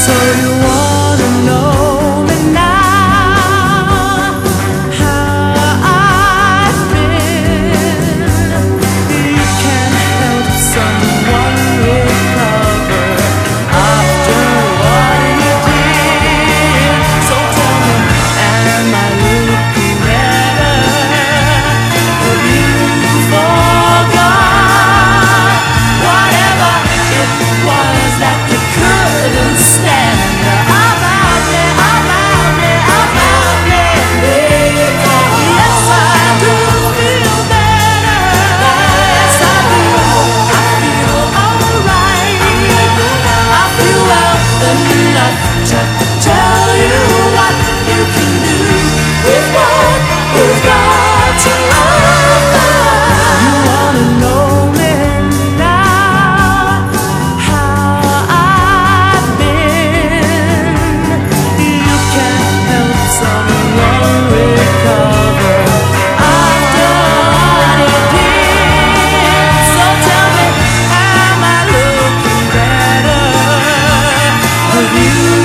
So you wanna know me now, how I've been. You can't help someone recover after what you did. So tell me, am I looking better? Have you forgot whatever it was that you couldn't stand? About me, about me, about me. Yes, I do feel better. Yes, I do. I feel alright. I feel well enough to tell you what you can do with what you've got to offer. You wanna know me now, how I've been. You can't help someone recover after what he did. So tell me, am I looking better? Have you